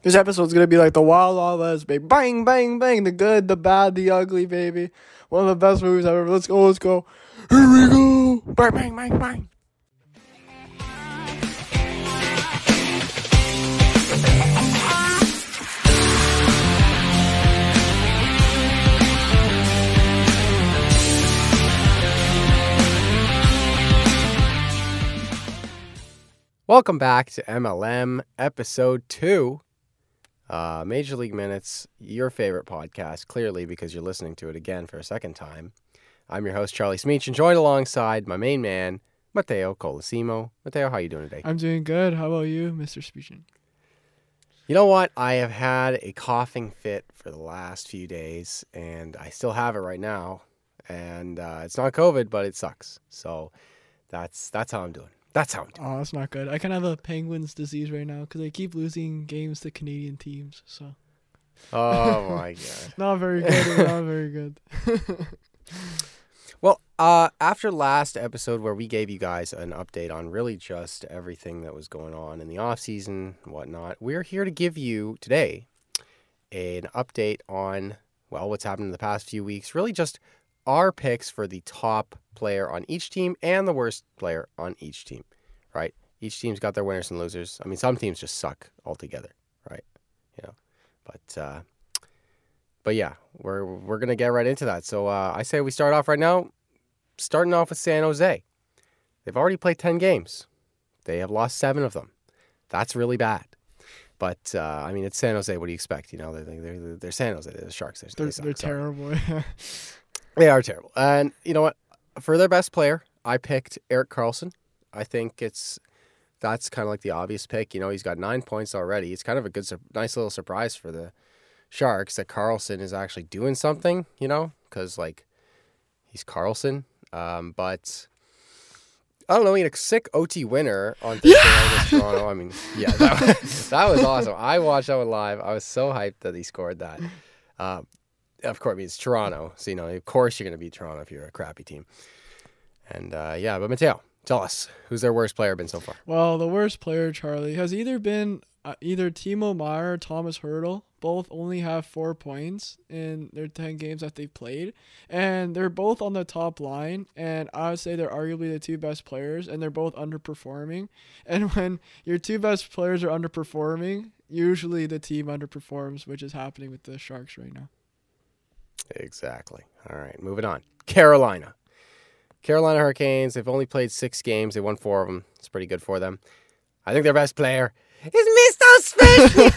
This episode's gonna be like the Wild Wild West, baby. Bang, bang, bang. The good, the bad, the ugly, baby. One of the best movies ever. Let's go, let's go. Here we go. Bang, bang, bang, bang. Welcome back to MLM Episode 2. Major League Minutes, your favorite podcast, clearly because you're listening to it again for a second time. I'm your host, Charlie Smeech, and joined alongside my main man, Matteo Colosimo. Matteo, how are you doing today? I'm doing good. How about you, Mr. Speechin? You know what? I have had a coughing fit for the last few days, and I still have it right now. And it's not COVID, but it sucks. So that's how I'm doing. That's how I'm doing. Oh, that's not good. I kind of have a Penguins disease right now because I keep losing games to Canadian teams. So. Oh, my God. Not very good. Not very good. Well, after last episode where we gave you guys an update on really just everything that was going on in the offseason and whatnot, we're here to give you today an update on, well, what's happened in the past few weeks. Really just our picks for the top player on each team and the worst player on each team, right? Each team's got their winners and losers. I mean, some teams just suck altogether, right? You know, but yeah, we're gonna get right into that. So I say we start off right now, starting off with San Jose. They've already played 10 games. They have lost 7 of them. That's really bad. But I mean, it's San Jose. What do you expect? You know, they're San Jose. They're the Sharks. They're terrible. They are terrible. And you know what? For their best player, I picked Erik Karlsson. I think that's kind of like the obvious pick. You know, he's got 9 points already. It's kind of a nice little surprise for the Sharks that Karlsson is actually doing something, you know, because, like, he's Karlsson. But I don't know, he had a sick OT winner on Thursday night against Toronto. I mean, yeah, that was awesome. I watched that one live. I was so hyped that he scored that. Of course, I mean, it's Toronto, so, you know, of course you're going to beat Toronto if you're a crappy team. And, yeah, but Matteo, tell us, who's their worst player been so far? Well, the worst player, Charlie, has either been Timo Meier or Thomas Hertl. Both only have 4 points in their 10 games that they've played. And they're both on the top line. And I would say they're arguably the 2 best players. And they're both underperforming. And when your 2 best players are underperforming, usually the team underperforms, which is happening with the Sharks right now. Exactly. All right, moving on. Carolina Hurricanes, they've only played 6 games. They won 4 of them. It's pretty good for them. I think their best player is Mr.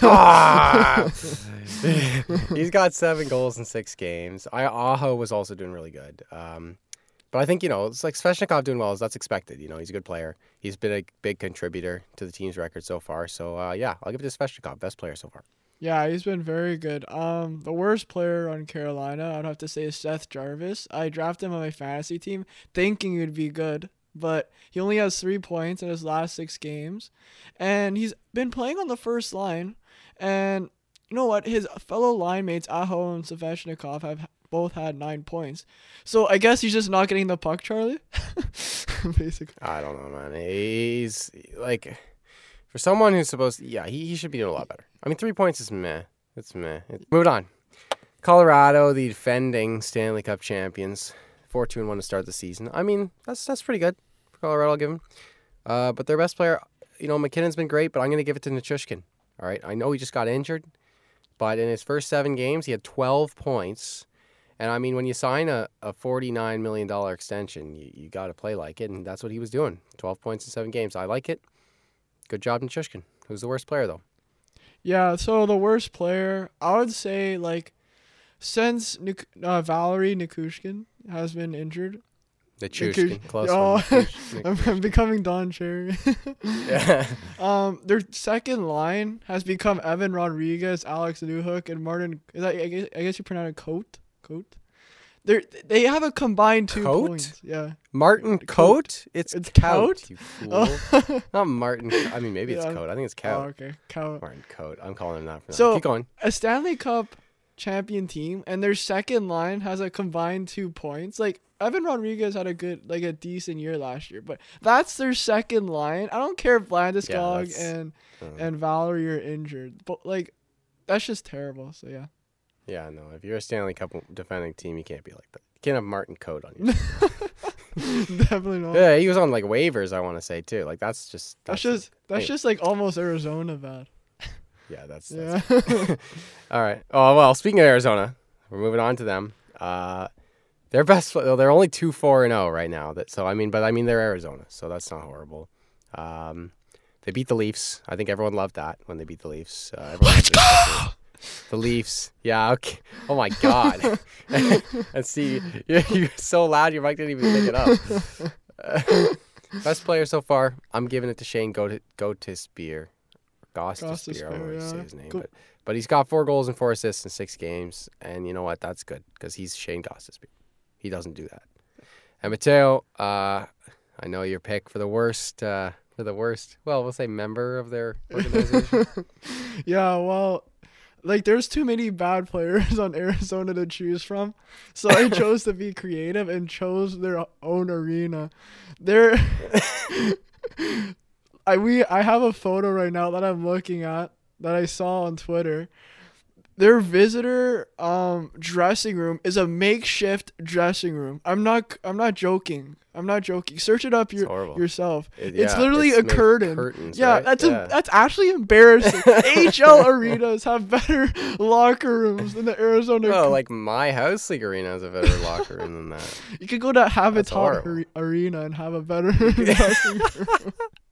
Svechnikov. He's got 7 goals in 6 games. Aho was also doing really good. But I think, you know, it's like Svechnikov doing well. That's expected. You know, he's a good player. He's been a big contributor to the team's record so far. So, yeah, I'll give it to Svechnikov, best player so far. Yeah, he's been very good. The worst player on Carolina, I'd have to say, is Seth Jarvis. I drafted him on my fantasy team thinking he would be good, but he only has 3 points in his last 6 games. And he's been playing on the first line. And you know what? His fellow line mates, Aho and Svechnikov, have both had 9 points. So I guess he's just not getting the puck, Charlie? Basically. I don't know, man. He's, like, for someone who's supposed to, yeah, he should be doing a lot better. I mean, 3 points is meh. It's meh. Moving on. Colorado, the defending Stanley Cup champions, 4-2-1 to start the season. I mean, that's pretty good for Colorado, I'll give them. But their best player, you know, McKinnon's been great, but I'm going to give it to Nichushkin. All right, I know he just got injured, but in his first 7 games, he had 12 points. And, I mean, when you sign a $49 million extension, you got to play like it, and that's what he was doing. 12 points in 7 games. I like it. Good job, Nichushkin. Who's the worst player, though? Yeah, so the worst player, I would say, like, since Valerie Nichushkin has been injured. Nichushkin, close one. I'm becoming Don Cherry. Yeah. Their second line has become Evan Rodriguez, Alex Newhook, and Martin. I guess you pronounce it Cote. They have a combined 2 points. Yeah. Martin Cote? It's Cote, you fool. Oh. Not Martin. I mean, maybe it's Cote. I think it's Cote. Oh, okay. Cote. Martin Cote. I'm calling him that for now. So, keep going. A Stanley Cup champion team, and their second line has a combined 2 points. Like Evan Rodriguez had a decent year last year, but that's their second line. I don't care if Landeskog and Valerie are injured, but like that's just terrible. So yeah. Yeah, no. If you're a Stanley Cup defending team, you can't be like that. You can't have Martin Code on you. Definitely not. Yeah, he was on like waivers, I want to say too. Like that's just like almost Arizona bad. Yeah, that's all right. Oh well, speaking of Arizona, we're moving on to them. They're they're only 2-4-0 right now. But they're Arizona, so that's not horrible. They beat the Leafs. I think everyone loved that when they beat the Leafs. Let's go. The Leafs. Yeah, okay. Oh my God. And see, you're so loud your mic didn't even pick it up. Best player so far, I'm giving it to Shane Gostisbehere. Gostisbehere, I don't know how to say his name. But he's got 4 goals and 4 assists in 6 games. And you know what? That's good because he's Shane Gostisbehere. He doesn't do that. And Mateo, I know your pick for the worst, well, we'll say member of their organization. Yeah, well, like there's too many bad players on Arizona to choose from, so I chose to be creative and chose their own arena. I have a photo right now that I'm looking at that I saw on Twitter. Their visitor dressing room is a makeshift dressing room. I'm not joking. Search it up yourself. It's literally a curtain. Curtains, yeah, right? That's actually embarrassing. HL arenas have better locker rooms than the Arizona. Oh, like my house league arena has a better locker room than that. You could go to Habitat Arena and have a better dressing room.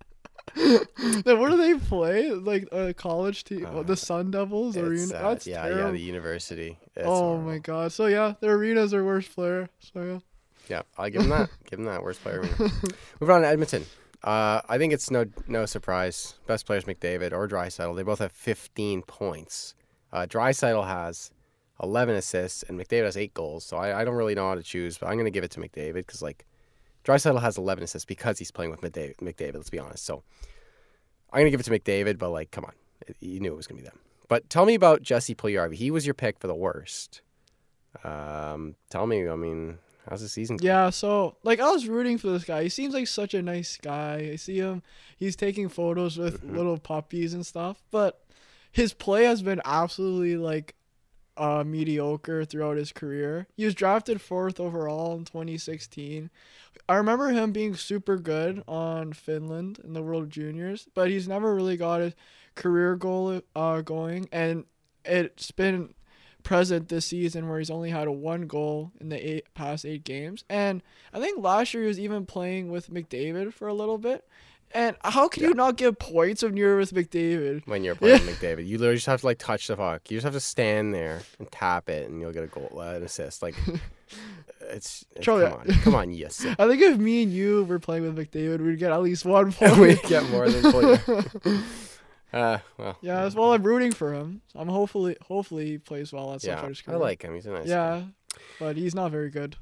Then where do they play? Like a college team, the Sun Devils arena. That's terrible. Yeah, the university. It's horrible. My God. So yeah, their arena's their worst player. So yeah. Yeah, I'll give them that. Worst player arena. Moving on to Edmonton. I think it's no surprise. Best players McDavid or Draisaitl. They both have 15 points. Draisaitl has 11 assists and McDavid has 8 goals. So I don't really know how to choose, but I'm going to give it to McDavid because like Draisaitl has 11 assists because he's playing with McDavid, let's be honest. So I'm going to give it to McDavid, but like, come on. You knew it was going to be them. But tell me about Jesse Puljujarvi. He was your pick for the worst. Tell me, how's the season going? Yeah, so like I was rooting for this guy. He seems like such a nice guy. I see him. He's taking photos with little puppies and stuff. But his play has been absolutely like mediocre throughout his career. He was drafted 4th overall in 2016. I remember him being super good on Finland in the World Juniors, but he's never really got a career goal going, and it's been present this season where he's only had 1 goal in the past 8 games. And I think last year he was even playing with McDavid for a little bit. And how can you not get points when you're with McDavid? When you're playing McDavid, you literally just have to like touch the puck. You just have to stand there and tap it, and you'll get a goal, an assist. Like it's come on, yes. I think if me and you were playing with McDavid, we'd get at least 1 point. We'd get more than point. Well. Yeah, well, I'm rooting for him. I'm hopefully he plays well at some point. I like him. He's a nice guy. But he's not very good.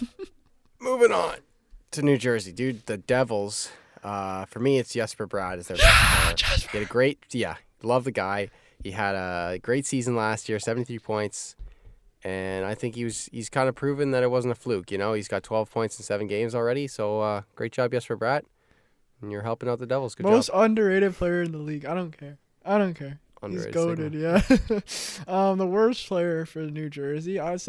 Moving on to New Jersey, dude. The Devils. For me, it's Jesper Bratt is their best player. He had a great, love the guy. He had a great season last year, 73 points, and I think he's kind of proven that it wasn't a fluke. You know, he's got 12 points in 7 games already. So great job, Jesper Bratt, and you're helping out the Devils. Good Most job. underrated player in the league. I don't care. He's goated, yeah. The worst player for New Jersey, I'd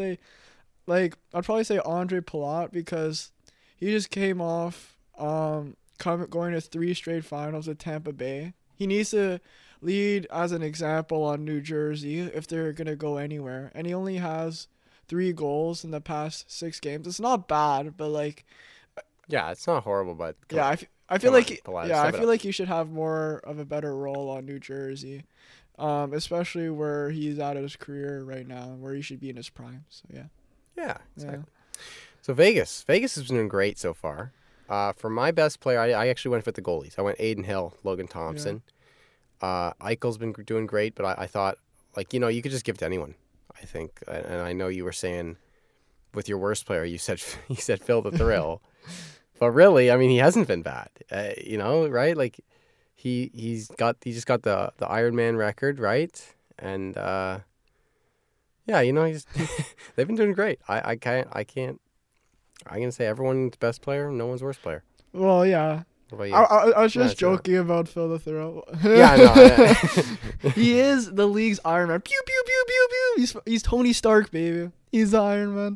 probably say Andre Palat because he just came off going to 3 straight finals at Tampa Bay. He needs to lead as an example on New Jersey if they're going to go anywhere. And he only has 3 goals in the past 6 games. It's not bad, but like... Yeah, it's not horrible, but... I feel like he should have more of a better role on New Jersey. Especially where he's out of his career right now, where he should be in his prime. So, yeah. Yeah, exactly. Yeah. So, Vegas has been doing great so far. For my best player, I actually went with the goalies. I went Adin Hill, Logan Thompson. Yeah. Eichel's been doing great, but I thought, you could just give it to anyone, I think. And I know you were saying with your worst player, you said Phil the Thrill. But really, he hasn't been bad, right? Like, he just got the Ironman record, right? And, Yeah, he's they've been doing great. I can't. I'm gonna say everyone's best player, no one's worst player. Well, yeah. What about you? I was Yeah, just sure. joking about Phil the Throw. Yeah, I know. He is the league's Iron Man. Pew pew pew pew pew. He's Tony Stark, baby. He's the Iron Man.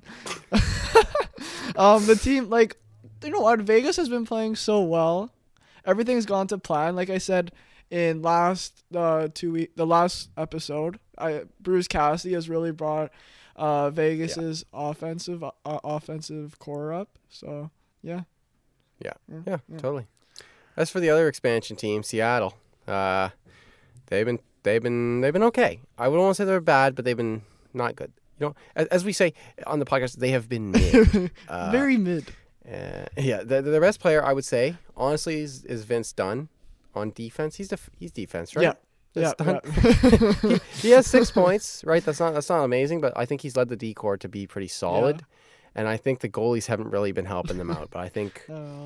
The team, like, you know what? Vegas has been playing so well. Everything's gone to plan. Like I said in the last episode, Bruce Cassidy has really brought Vegas's offensive core up. So yeah. Yeah, totally. As for the other expansion team, Seattle, they've been okay. I wouldn't want to say they're bad, but they've been not good. As we say on the podcast, they have been mid. Very mid. Yeah, their best player, I would say, honestly, is Vince Dunn on defense. He's defense, right? Yeah. That's Yeah. Dunn. He has 6 points, right? That's not amazing, but I think he's led the D corps to be pretty solid. Yeah. And I think the goalies haven't really been helping them out. But I think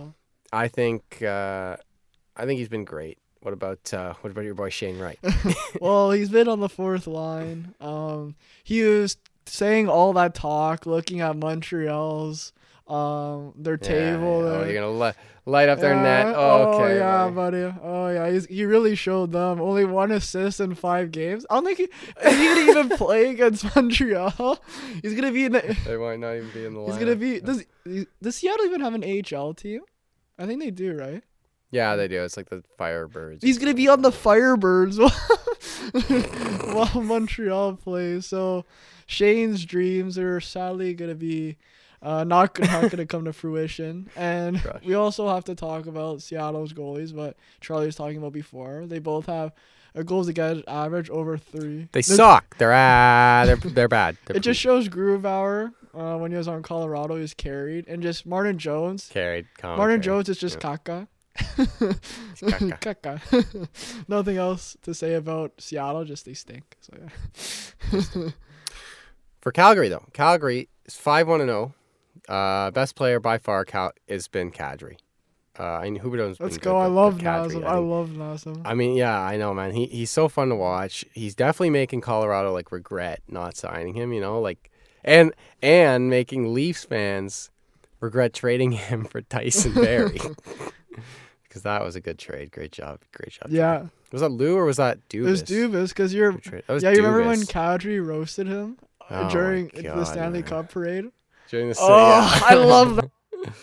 he's been great. What about your boy Shane Wright? Well, he's been on the fourth line. He was saying all that talk, looking at Montreal's their table. Oh, you're gonna light up their net. Oh, Okay. yeah, buddy. Oh yeah, he really showed them. Only 1 assist in 5 games. I don't think is he gonna even play against Montreal. He's gonna be in the. They might not even be in the line. He's gonna be. Does Seattle even have an AHL team? I think they do, right? Yeah, they do. It's like the Firebirds. He's gonna be on the Firebirds while Montreal plays. So Shane's dreams are sadly gonna be not gonna come to fruition. And Gosh. we also have to talk about Seattle's goalies, what Charlie was talking about before. They both have a goals against average over 3. They suck. They're bad. It just shows Grubauer when he was on Colorado, he was carried, and just Martin Jones. carried. Martin Jones is just Yeah. caca. Caca. Caca. Nothing else to say about Seattle, just they stink. So yeah. For Calgary though, Calgary is 5-1-0. Best player by far has been Kadri. And Huberdeau's been Let's good, go. I but love Kadri, Nazem. I I think- love Nazem. I mean, yeah, I know, man. He's so fun to watch. He's definitely making Colorado like regret not signing him. And making Leafs fans regret trading him for Tyson Berry. Because that was a good trade. Great job. Yeah. Was that Lou or was that Dubas? It was Dubas because you're. Good trade. That was Yeah, you remember when Dubas. Kadri roasted him Oh during my the God, Stanley man. Cup parade? During the Oh, I love that.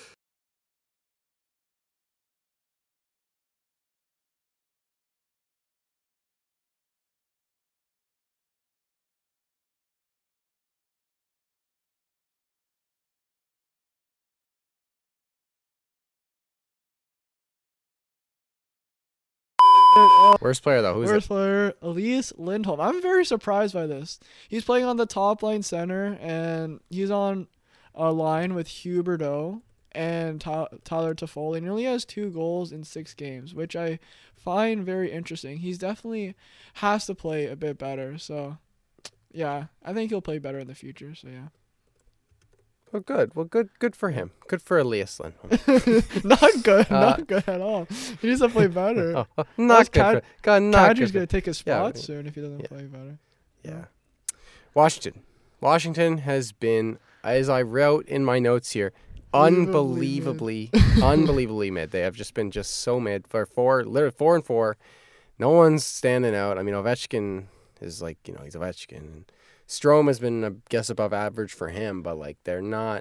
Worst player though. Who's Worst it? player, Elias Lindholm. I'm very surprised by this. He's playing on the top line center, and he's on a line with Huberdeau and Tyler Toffoli, and he only has 2 goals in 6 games, which I find very interesting. He's definitely has to play a bit better. So, yeah, I think he'll play better in the future. So, yeah. Well, good. Well, good for him. Good for Elias Lindholm. Not good. Not good at all. He needs to play better. Not good. Not Kadri's good. going to take his Yeah, spot soon if he doesn't play better. Yeah. Washington has been, as I wrote in my notes here, unbelievably mid. They have just been so mid for 4-4. No one's standing out. I mean, Ovechkin is like, he's Ovechkin. And Strome has been, I guess, above average for him, but like they're not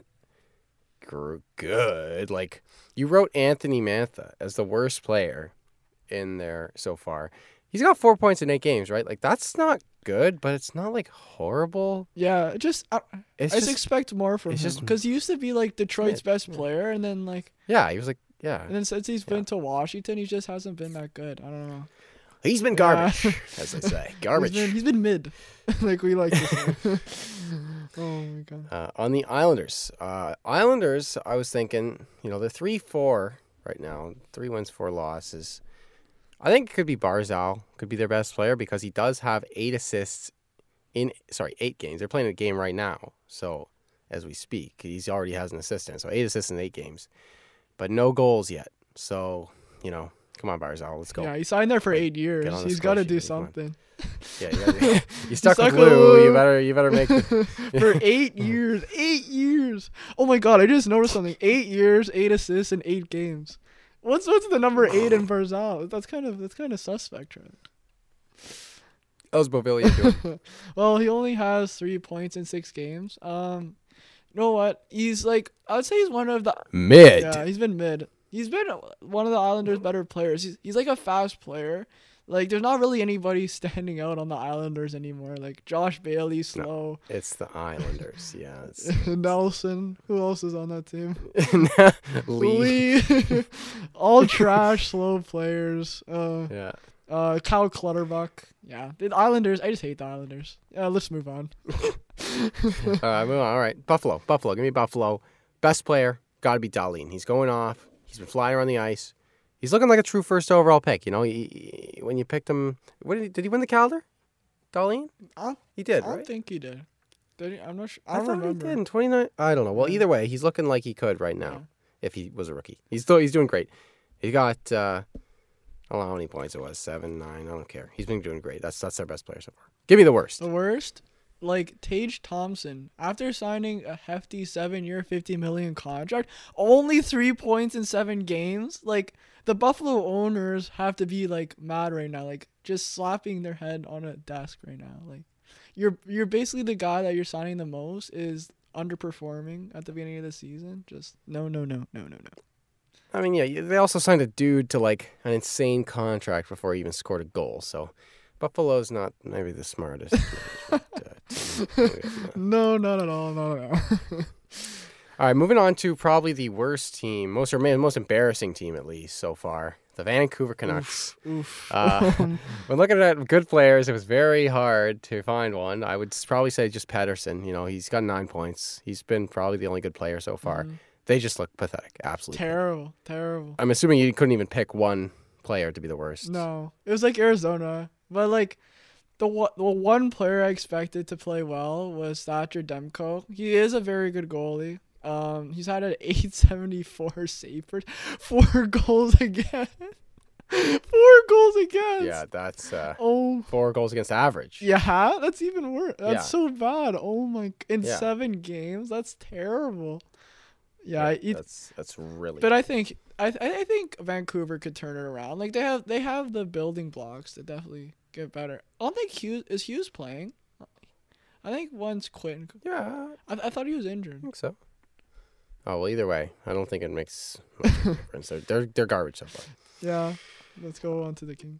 good. Like you wrote Anthony Mantha as the worst player in there so far. He's got 4 points in 8 games, right? Like that's not good, but it's not like horrible. Yeah, I It's just just expect more from it's him just because he used to be like Detroit's best yeah. player, and then like, yeah. He was like and then since he's been to Washington, he just hasn't been that good. I don't know. he's been garbage, as they say, garbage. He's been mid, like we like to say. Oh my god. On the Islanders, I was thinking, they're 3-4 right now, 3 wins, 4 losses. I think it could be Barzal, could be their best player because he does have 8 assists in 8 games. They're playing a game right now, so as we speak, he already has an assist in. So 8 assists in 8 games, but no goals yet. So Come on, Barzal, let's go. Yeah, he signed there for 8 years. Get on the He's score got to sheet, do come on. something. Yeah, you stuck with stuck with Lou. You Lou. better make it. For 8 years. 8 years. Oh my god, I just noticed something. 8 years, 8 assists in 8 games. What's the number 8 in Barzal? That's kind of suspect, Trent. How's Beauvillier doing? Well, he only has 3 points in 6 games. You know what? He's like, I would say he's one of the Mid. Yeah, he's been mid. He's been one of the Islanders' better players. He's like a fast player. Like, there's not really anybody standing out on the Islanders anymore. Like, Josh Bailey, slow. It's the Islanders. Yeah. Nelson. Who else is on that team? Lee. Lee. All trash, slow players. Yeah. Kyle Clutterbuck. Yeah. The Islanders. I just hate the Islanders. Let's move on. Move on. All right. Buffalo. Give me Buffalo. Best player. Got to be Dahlin. He's going off. He's been flying around the ice. He's looking like a true first overall pick. You know, when you picked him, did he win the Calder? Dahlin? He did, I right? don't think he did. Did he? I'm not sure. I don't thought remember. he did in 29. I don't know. Well, either way, he's looking like he could right now if he was a rookie. He's doing great. He got, I don't know how many points it was. 7, 9. I don't care. He's been doing great. That's their best player so far. Give me the worst. The worst? Like, Tage Thompson, after signing a hefty 7-year, $50 million contract, only 3 points in 7 games. Like, the Buffalo owners have to be like mad right now, like just slapping their head on a desk right now. Like, you're basically the guy that you're signing the most is underperforming at the beginning of the season. Just no. I mean, yeah, they also signed a dude to like an insane contract before he even scored a goal. So Buffalo's not maybe the smartest. No, not at all. Not at all. All right, moving on to probably the worst team, most embarrassing team at least so far, the Vancouver Canucks. Oof. When looking at good players, it was very hard to find one. I would probably say just Pettersson. You know, he's got 9 points. He's been probably the only good player so far. They just look pathetic, absolutely. Terrible. I'm assuming you couldn't even pick one player to be the worst. No, it was like Arizona, but like the one player I expected to play well was Thatcher Demko. He is a very good goalie. He's had an 874 save per 4 goals against. 4 goals against. Yeah, that's 4 goals against average. Yeah, that's even worse. That's Yeah. so bad. Oh my! In Yeah. 7 games, that's terrible. Yeah, that's really. But I think Vancouver could turn it around. Like they have the building blocks to definitely get better. I don't think Hughes playing. I think one's Quinn. Yeah, I thought he was injured. I think so. Oh well, either way, I don't think it makes much difference. They're garbage so far. Yeah, let's go on to the Kings.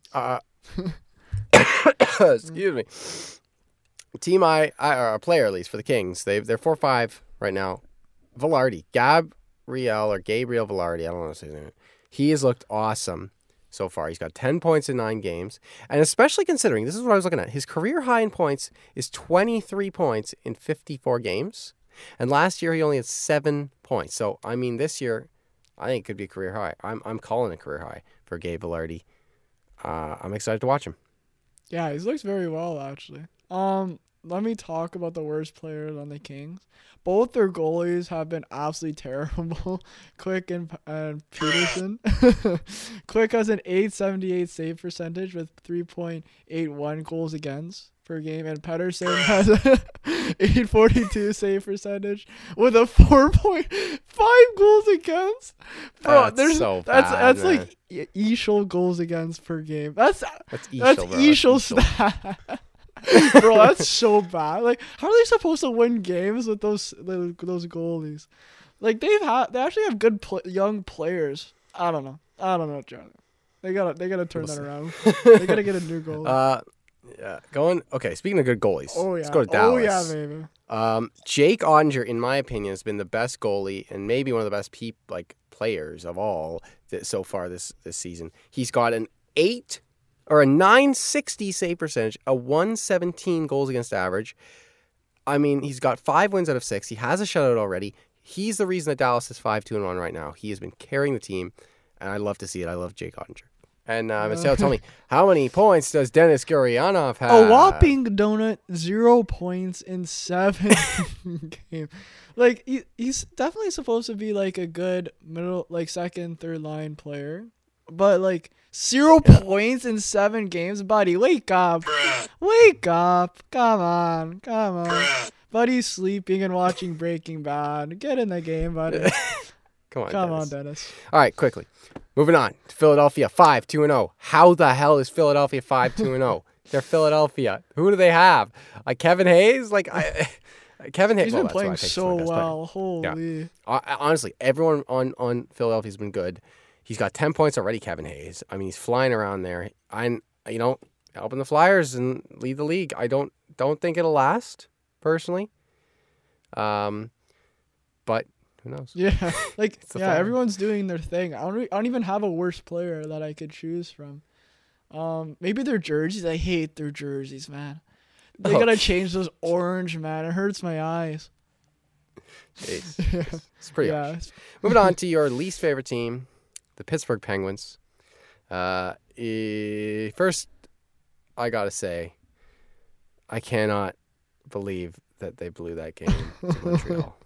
Excuse me. Team a player at least for the Kings. They're 4-5 right now. Gabriel Velarde. I don't know how to say his name. He has looked awesome so far. He's got 10 points in 9 games, and especially considering this is what I was looking at. His career high in points is 23 points in 54 games, and last year he only had 7 points. So I mean, this year I think it could be a career high. I'm calling a career high for Gabe Velarde. I'm excited to watch him. Yeah, he looks very well actually. Let me talk about the worst players on the Kings. Both their goalies have been absolutely terrible. Quick and Peterson. Quick has an 878 save percentage with 3.81 goals against per game, and Pettersson has an 842 save percentage with a 4.5 goals against. Bro, that's so bad, that's man. like Eschel goals against per game. That's Eschel, bro. Eschel stat. Bro, that's so bad. Like, how are they supposed to win games with those goalies? Like, they actually have good young players. I don't know, John. They gotta turn that around. They gotta get a new goalie. Yeah, okay, speaking of good goalies, Oh yeah. let's go to Dallas. Oh yeah, baby. Jake Ottinger, in my opinion, has been the best goalie and maybe one of the best players of all so far this season. He's got a 960 save percentage, a 117 goals against average. I mean, he's got 5 wins out of 6. He has a shutout already. He's the reason that Dallas is 5-2-1 right now. He has been carrying the team, and I love to see it. I love Jake Ottinger. And Marcel, tell me, how many points does Denis Gurianov have? A whopping donut, 0 points in 7 games. Like, he's definitely supposed to be like a good middle, like second, third line player. but like 0 points in 7 games, buddy. Wake up, wake up! Come on, come on. Buddy's sleeping and watching Breaking Bad. Get in the game, buddy. Come on, Come Dennis. on, Dennis. All right, quickly. Moving on. Philadelphia 5-2-0. How the hell is Philadelphia 5-2-0? They're Philadelphia. Who do they have? Like Kevin Hayes? Kevin Hayes. He's been playing so well. Holy. Yeah. Honestly, everyone on Philadelphia's been good. He's got 10 points already, Kevin Hayes. I mean, he's flying around there. Helping the Flyers and lead the league. I don't think it'll last, personally. But who knows? Yeah, Flyers. everyone's doing their thing. I don't even have a worse player that I could choose from. Maybe their jerseys. I hate their jerseys, man. They gotta change those orange, man. It hurts my eyes. Jeez. It's pretty harsh. Moving on to your least favorite team, the Pittsburgh Penguins. First, I gotta say, I cannot believe that they blew that game to Montreal.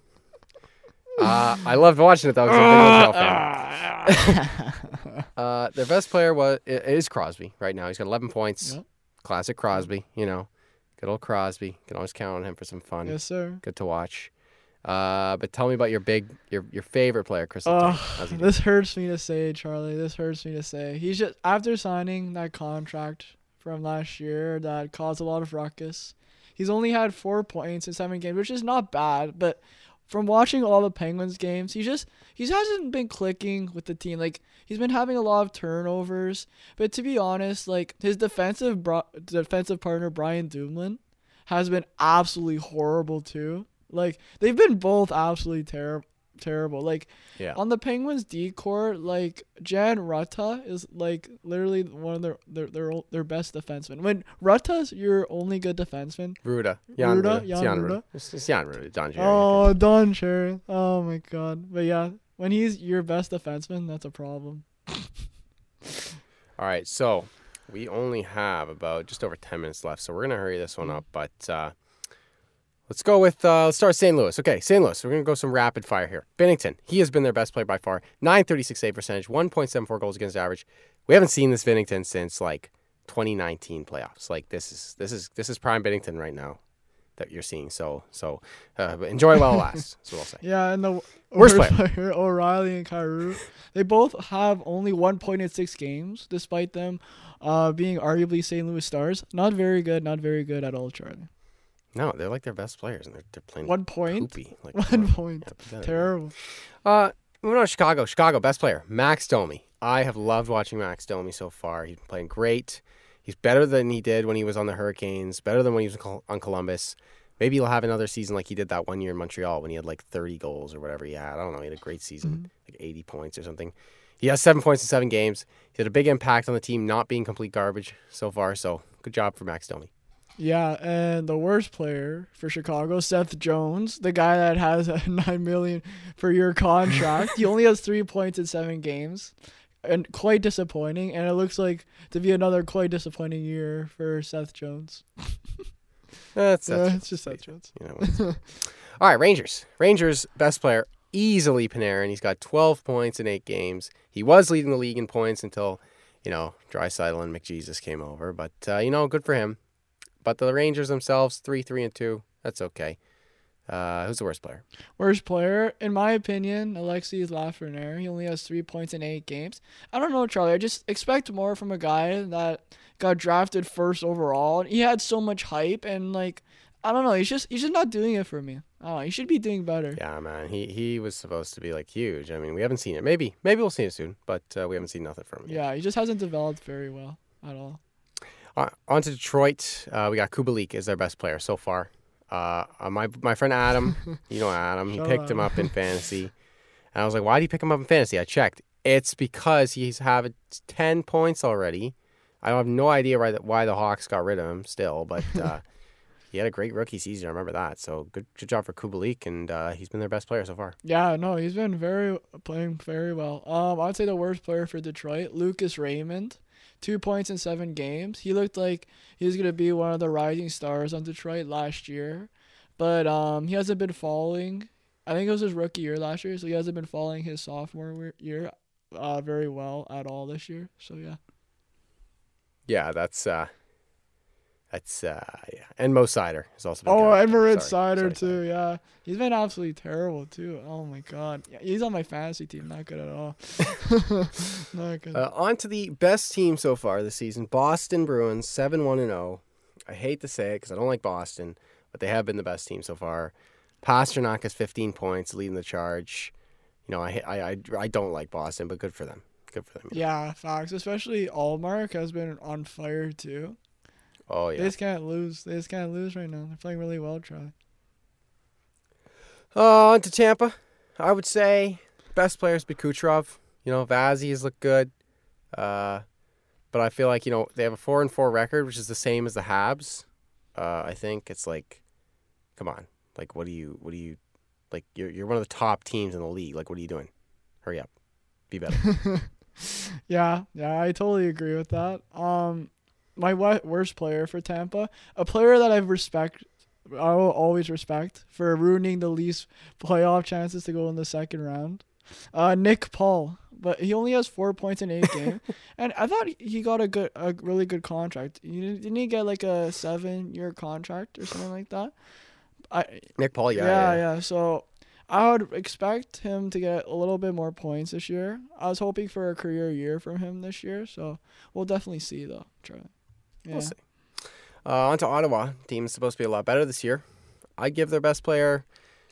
I loved watching it though, because I'm a big Montreal fan. Their best player is Crosby right now. He's got 11 points. Yep. Classic Crosby, Good old Crosby. You can always count on him for some fun. Yes, sir. Good to watch. But tell me about your favorite player, Chris. This hurts me to say, Charlie. This hurts me to say. He's just, after signing that contract from last year that caused a lot of ruckus, he's only had 4 points in 7 games, which is not bad. But from watching all the Penguins games, he hasn't been clicking with the team. Like, he's been having a lot of turnovers. But to be honest, like, his defensive partner, Brian Dumoulin, has been absolutely horrible too. Like, they've been both absolutely terrible. Like, on the Penguins D-corps, like, Jan Rutta is, like, literally one of their best defensemen. When Rutta's your only good defenseman. Jan Rutta. It's Jan Rutta. Don Cherry. Oh, Don Cherry. Oh, my God. But, yeah, when he's your best defenseman, that's a problem. All right, so we only have about just over 10 minutes left, so we're going to hurry this one up. But let's go with, let's start St. Louis. Okay, St. Louis. We're going to go some rapid fire here. Binnington, he has been their best player by far. .936 save percentage, 1.74 goals against average. We haven't seen this Binnington since, 2019 playoffs. This is prime Binnington right now that you're seeing. So enjoy while it lasts. That's what I'll say. Yeah, and the worst player, O'Reilly and Kyrou, they both have only 1 point in 6 games, despite them being arguably St. Louis Stars. Not very good at all, Charlie. No, they're like their best players, and they're playing 1 point. Poopy. 1 point. Yeah, terrible. Moving on to Chicago. Chicago, best player, Max Domi. I have loved watching Max Domi so far. He's been playing great. He's better than he did when he was on the Hurricanes, better than when he was on Columbus. Maybe he'll have another season like he did that 1 year in Montreal when he had 30 goals or whatever he had. I don't know. He had a great season, 80 points or something. He has 7 points in 7 games. He had a big impact on the team not being complete garbage so far. So good job for Max Domi. Yeah, and the worst player for Chicago, Seth Jones, the guy that has a $9 million per year contract. He only has 3 points in 7 games, and quite disappointing. And it looks like to be another quite disappointing year for Seth Jones. It's just Seth Jones. All right, Rangers. Rangers best player easily Panarin. He's got 12 points in 8 games. He was leading the league in points until Draisaitl and McJesus came over. But good for him. But the Rangers themselves, 3-2. That's okay. Who's the worst player? Worst player, in my opinion, Alexis Lafreniere. He only has 3 points in 8 games. I don't know, Charlie. I just expect more from a guy that got drafted first overall. He had so much hype, and I don't know. He's just not doing it for me. He should be doing better. Yeah, man. He was supposed to be huge. I mean, we haven't seen it. Maybe we'll see it soon, but we haven't seen nothing from him. Yeah, he just hasn't developed very well at all. On to Detroit. We got Kubalik as their best player so far. My friend Adam, Adam, he picked him up in fantasy. And I was like, why did he pick him up in fantasy? I checked. It's because he's having 10 points already. I have no idea why the Hawks got rid of him still, but he had a great rookie season. I remember that. So good job for Kubalik, and he's been their best player so far. Yeah, no, he's been playing very well. I'd say the worst player for Detroit, Lucas Raymond. 2 points in 7 games. He looked like he was going to be one of the rising stars on Detroit last year. But he hasn't been following. I think it was his rookie year last year, so he hasn't been following his sophomore year very well at all this year. So yeah. Yeah, that's yeah. And Mo Sider has also been Oh, terrible. and Moritz Sorry, Sider sorry, too. Yeah, he's been absolutely terrible too. Oh my god, yeah, he's on my fantasy team. Not good at all. Not good. On to the best team so far this season, Boston Bruins, 7-1-0. I hate to say it because I don't like Boston, but they have been the best team so far. Pasternak has 15 points, leading the charge. You know, I don't like Boston, but good for them. Good for them. Yeah, facts. Especially Allmark has been on fire too. Oh, yeah. They just can't lose. They just can't lose right now. They're playing really well, Charlie. On to Tampa. I would say best player has been Kucherov. You know, Vazzy has looked good. But I feel like, you know, they have a 4-4 record, which is the same as the Habs. I think it's like, come on. Like, what do you, like, you're one of the top teams in the league. Like, what are you doing? Hurry up. Be better. Yeah, I totally agree with that. My worst player for Tampa, a player that I will always respect for ruining the Leafs' playoff chances to go in the second round. Nick Paul, but he only has 4 points in 8 games, and I thought he got a really good contract. Didn't he get like a 7-year contract or something like that? Nick Paul, yeah. So I would expect him to get a little bit more points this year. I was hoping for a career year from him this year, so we'll definitely see though. Yeah. We'll see. On to Ottawa. Team is supposed to be a lot better this year. I'd give their best player.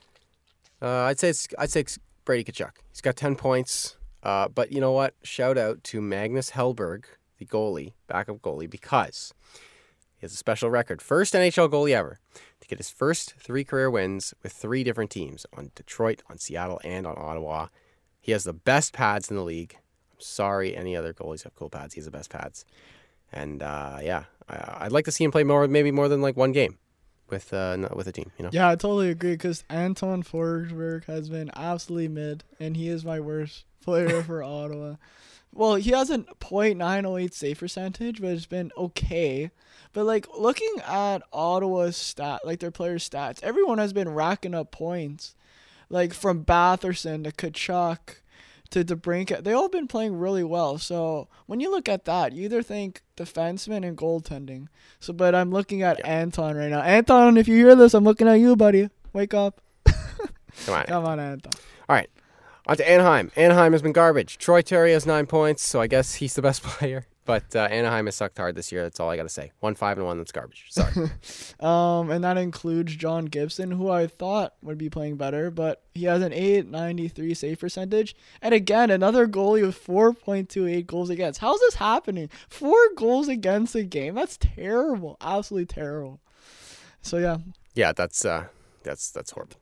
I'd say it's Brady Tkachuk. He's got 10 points. But you know what? Shout out to Magnus Hellberg, the goalie, backup goalie, because he has a special record. First NHL goalie ever to get his first 3 career wins with 3 different teams, on Detroit, on Seattle, and on Ottawa. He has the best pads in the league. I'm sorry any other goalies have cool pads. He has the best pads. And I'd like to see him play maybe more than like one game with a team. You know. Yeah, I totally agree because Anton Forsberg has been absolutely mid, and he is my worst player for Ottawa. Well, he has a .908 save percentage, but it's been okay. But like looking at Ottawa's their players' stats, everyone has been racking up points, like from Batherson to Tkachuk to DeBrincat. They all been playing really well. So when you look at that, you either think defenseman and goaltending. But I'm looking at Anton right now. Anton, if you hear this, I'm looking at you, buddy. Wake up. Come on, Anton. All right. On to Anaheim. Anaheim has been garbage. Troy Terry has 9 points, so I guess he's the best player. But Anaheim has sucked hard this year. That's all I got to say. 1-5-1, that's garbage. Sorry. And that includes John Gibson, who I thought would be playing better, but he has an .893 save percentage. And again, another goalie with 4.28 goals against. How's this happening? 4 goals against a game. That's terrible. Absolutely terrible. So yeah. Yeah, that's horrible.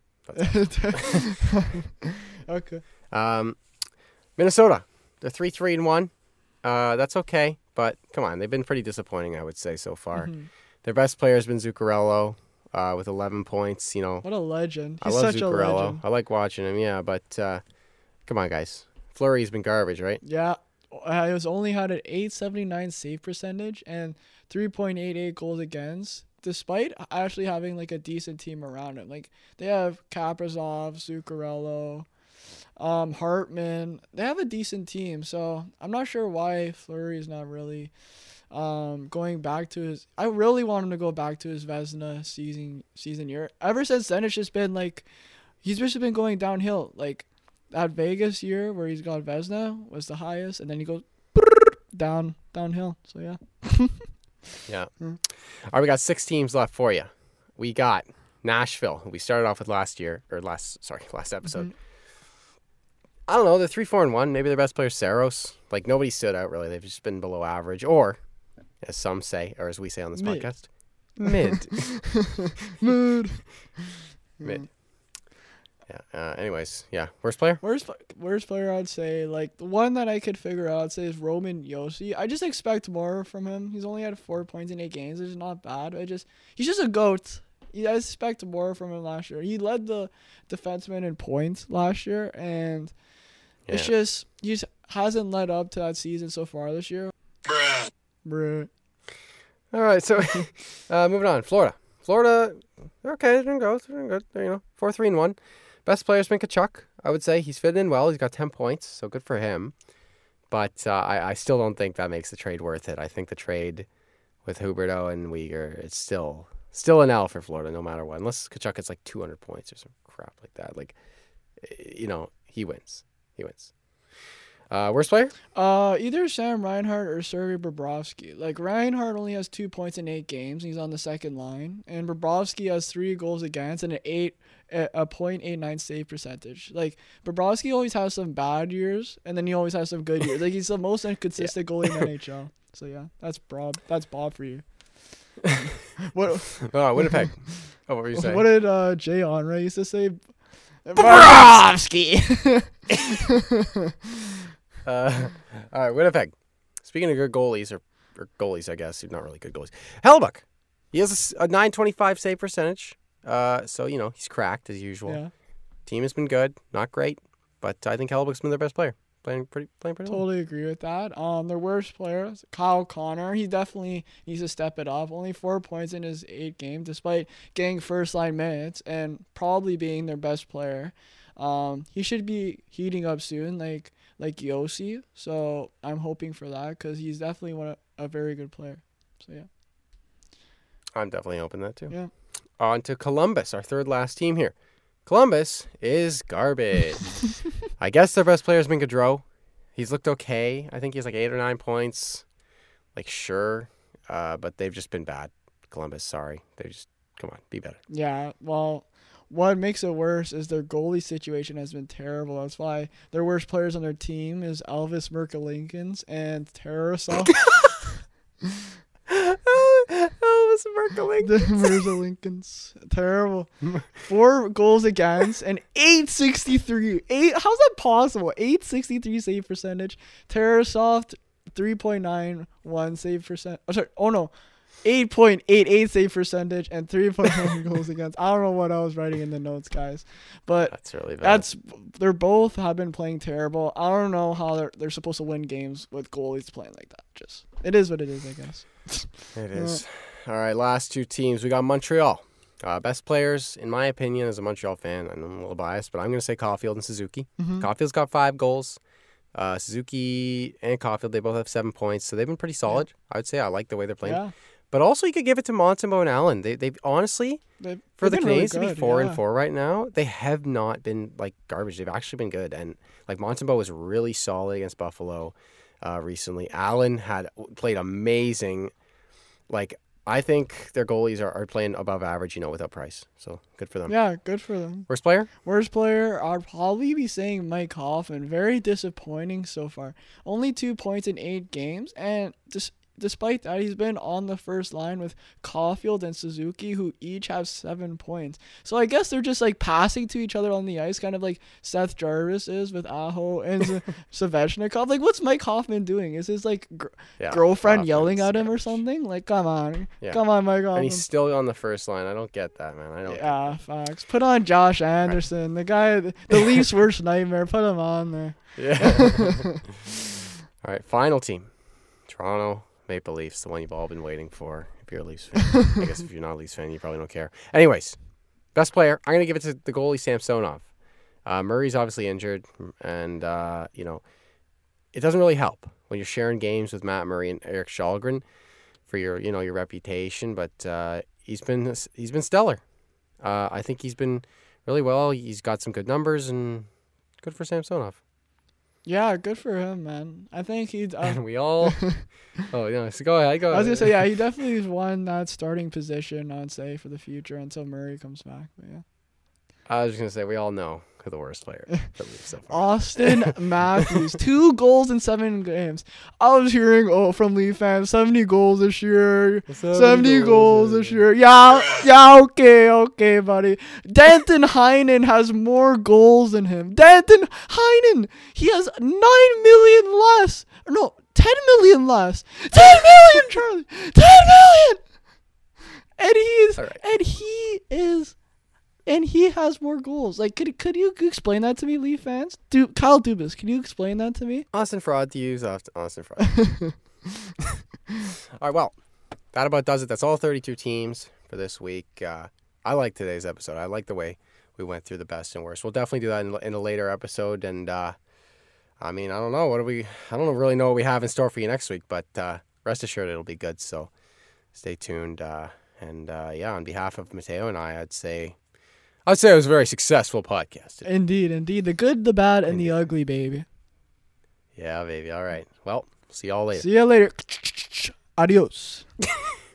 Okay. Minnesota. They're 3-3-1. That's okay, but come on, they've been pretty disappointing, I would say, so far. Mm-hmm. Their best player has been Zuccarello, with 11 points. You know, what a legend! I love Zuccarello. I like watching him. Yeah, but come on, guys. Fleury's been garbage, right? Yeah, he has only had an .879 save percentage and 3.88 goals against, despite actually having like a decent team around him. Like they have Kaprizov, Zuccarello, Hartman. They have a decent team, so I'm not sure why Fleury is not really going back to his. I really want him to go back to his Vezina season year. Ever since then, it's just been like he's just been going downhill. Like that Vegas year where he's got Vezina was the highest, and then he goes downhill. So yeah. Yeah. All right, we got 6 teams left for you. We got Nashville, who we started off with last episode. Mm-hmm. I don't know. They're 3-4-1. Maybe their best player Saros. Like nobody stood out really. They've just been below average, or as some say, or as we say on this podcast, mid. Mid. Yeah. Anyways, yeah. Worst player? Worst player, I'd say, like the one that I could figure out, I'd say is Roman Josi. I just expect more from him. He's only had 4 points in 8 games. It's not bad. He's just a goat. I expect more from him last year. He led the defenseman in points last year, and it's just he just hasn't led up to that season so far this year. Bruh. All right, so moving on. Florida, they're okay. They're doing good. They're, you know, 4-3-1. Best player's been Tkachuk. I would say he's fitting in well. He's got 10 points, so good for him. But I still don't think that makes the trade worth it. I think the trade with Huberdeau and Weegar, it's still an L for Florida no matter what. Unless Tkachuk gets like 200 points or some crap like that. Like, he wins. Worst player? Either Sam Reinhart or Sergei Bobrovsky. Like, Reinhart only has 2 points in 8 games. He's on the second line. And Bobrovsky has 3 goals against and a .89 save percentage. Like, Bobrovsky always has some bad years, and then he always has some good years. Like, he's the most inconsistent goalie in the NHL. So, yeah, that's Bob for you. What? Oh, Winnipeg. Oh, what were you saying? What did Jay Onray used to say? Bobrovsky! All right, Winnipeg. Speaking of good goalies, or goalies, I guess, not really good goalies. Hellebuyck. He has a .925 save percentage. So, he's cracked as usual. Yeah. Team has been good. Not great, but I think Hellebuck's been their best player. Playing pretty well. Totally agree with that. Their worst player is Kyle Connor. He definitely needs to step it up. Only 4 points in his 8 games, despite getting first-line minutes and probably being their best player. He should be heating up soon, like Yossi. So I'm hoping for that because he's definitely a very good player. So, yeah. I'm definitely hoping that, too. Yeah. On to Columbus, our third last team here. Columbus is garbage. I guess their best player has been Gaudreau. He's looked okay. I think he has like 8 or 9 points. Like, sure. But they've just been bad. Columbus, sorry. Come on, be better. Yeah, well, what makes it worse is their goalie situation has been terrible. That's why their worst players on their team is Elvis Merkelinkins and Tarasov. Elvis Merkelinkins. Terrible. 4 goals against and 863. How's that possible? 863 save percentage. Tarasov 3.91 save percent. Oh, sorry. Oh no. 8.88 save percentage and 3.1 goals against. I don't know what I was writing in the notes, guys, but that's really bad. They're both have been playing terrible. I don't know how they're supposed to win games with goalies playing like that. Just it is what it is, I guess. It is. All right, last 2 teams. We got Montreal. Best players, in my opinion, as a Montreal fan. I'm a little biased, but I'm going to say Caulfield and Suzuki. Mm-hmm. Caulfield's got 5 goals. Suzuki and Caulfield, they both have 7 points, so they've been pretty solid. Yeah. I would say I like the way they're playing. Yeah. But also, you could give it to Montembeault and Allen. They've honestly, for the Canadiens to be 4-4 right now, they have not been like garbage. They've actually been good. And like Montembeault was really solid against Buffalo recently. Allen played amazing. Like, I think their goalies are playing above average, without Price. So good for them. Yeah, good for them. Worst player? Worst player, I'd probably be saying Mike Hoffman. Very disappointing so far. Only 2 points in 8 games, and despite that, he's been on the first line with Caulfield and Suzuki, who each have 7 points. So I guess they're just like passing to each other on the ice, kind of like Seth Jarvis is with Aho and Svechnikov. Like, what's Mike Hoffman doing? Is his girlfriend yelling at him or something? Like, come on, come on, Mike Hoffman. And he's still on the first line. I don't get that, man. I don't. Yeah, facts. Put on Josh Anderson, the guy, the Leafs' worst nightmare. Put him on there. Yeah. All right, final team, Toronto Maple Leafs, the one you've all been waiting for. If you're a Leafs fan, I guess if you're not a Leafs fan, you probably don't care. Anyways, best player, I'm gonna give it to the goalie Samsonov. Murray's obviously injured, and it doesn't really help when you're sharing games with Matt Murray and Eric Kallgren for your reputation. But he's been stellar. I think he's been really well. He's got some good numbers, and good for Samsonov. Yeah, good for him, man. I think he'd. And we all. So go ahead. I was gonna say, yeah, he definitely has won that starting position, I'd say, for the future until Murray comes back. But yeah. I was just gonna say we all know who the worst player so far. Austin Matthews, 2 goals in 7 games. I was hearing from Leaf fans, 70 goals this year, 70 goals this year. Yeah, okay, buddy. Danton Heinen has more goals than him. Danton Heinen, he has 9 million less. No, 10 million less. 10 million, Charlie. 10 million. And he has more goals. Like, could you explain that to me, Leaf fans? Kyle Dubas, can you explain that to me? Austin Fraud to use Austin Fraud. All right, well, that about does it. That's all 32 teams for this week. I like today's episode. I like the way we went through the best and worst. We'll definitely do that in a later episode. And I mean, I don't know. I don't really know what we have in store for you next week, but rest assured it'll be good. So stay tuned. Yeah, on behalf of Mateo and I'd say it was a very successful podcast today. Indeed. The good, the bad, and the ugly, baby. Yeah, baby. All right. Well, see y'all later. See you later. Adios.